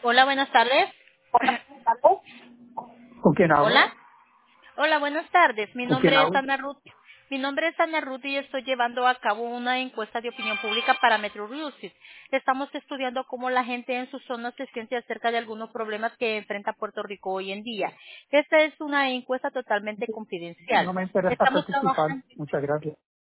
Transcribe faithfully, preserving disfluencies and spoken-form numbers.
Hola, buenas tardes. ¿Con quién hablo? Hola. Hola, buenas tardes. Mi ¿Con quién nombre es hablo? Ana Ruth. Mi nombre es Ana Ruth y estoy llevando a cabo una encuesta de opinión pública para Metro Music. Estamos estudiando cómo la gente en su zona se siente acerca de algunos problemas que enfrenta Puerto Rico hoy en día. Esta es una encuesta totalmente confidencial. No me interesa Estamos participar. trabajando Muchas gracias.